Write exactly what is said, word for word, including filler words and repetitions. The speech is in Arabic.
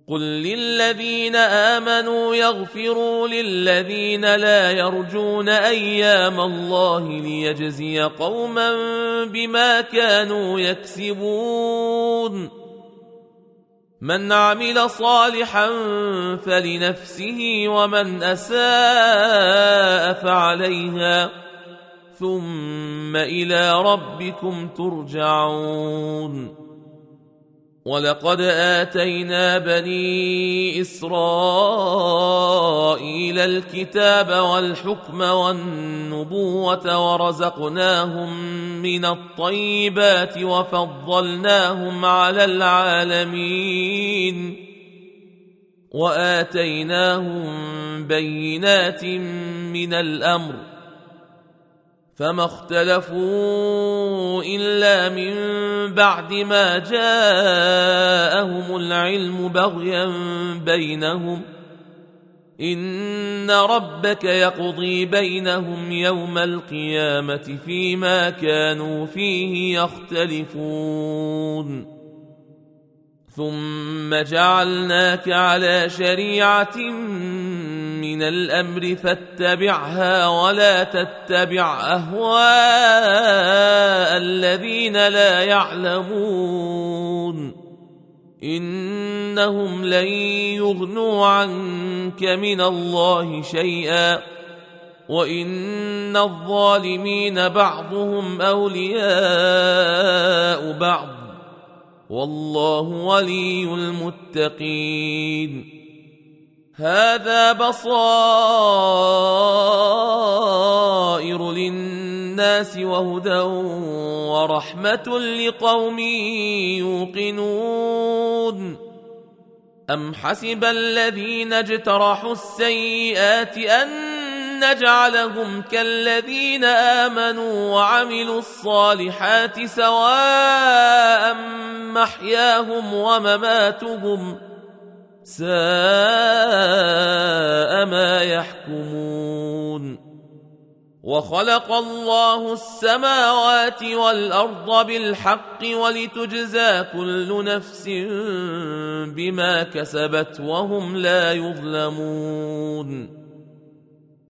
قل للذين آمنوا يغفروا للذين لا يرجون أيام الله ليجزي قوما بما كانوا يكسبون من عمل صالحا فلنفسه ومن أساء فعليها ثم إلى ربكم ترجعون ولقد آتينا بني إسرائيل الكتاب والحكم والنبوة ورزقناهم من الطيبات وفضلناهم على العالمين وآتيناهم بينات من الأمر فما اختلفوا إلا من بعد ما جاءهم العلم بغيا بينهم إن ربك يقضي بينهم يوم القيامة فيما كانوا فيه يختلفون ثم جعلناك على شريعة من الأمر فاتبعها ولا تتبع أهواء الذين لا يعلمون إنهم لن يغنوا عنك من الله شيئا وإن الظالمين بعضهم أولياء بعض والله ولي المتقين هذا بصائر للناس وهدى ورحمة لقوم يوقنون أم حسب الذين اجترحوا السيئات أن نجعلهم كالذين آمنوا وعملوا الصالحات سواء محياهم ومماتهم ساء ما يحكمون وخلق الله السماوات والأرض بالحق ولتجزى كل نفس بما كسبت وهم لا يظلمون